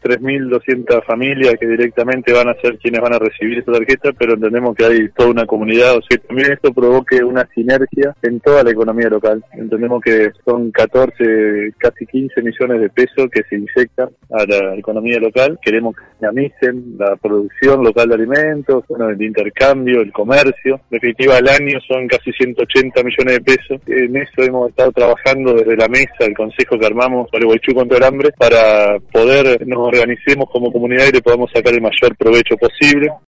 3.200 familias que directamente van a ser quienes van a recibir esta tarjeta, pero entendemos que hay toda una comunidad, o sea, también esto provoque una sinergia en toda la economía local. Entendemos que son 14, casi 15 millones de pesos que se inyectan a la economía local. Queremos que dinamicen la producción local de alimentos, bueno, el intercambio, el comercio. En definitiva, al año son casi 180 millones de pesos. En eso hemos estado trabajando desde la mesa, el consejo que armamos para Gualeguaychú contra el hambre, para poder nos organicemos como comunidad y le podamos sacar el mayor provecho posible.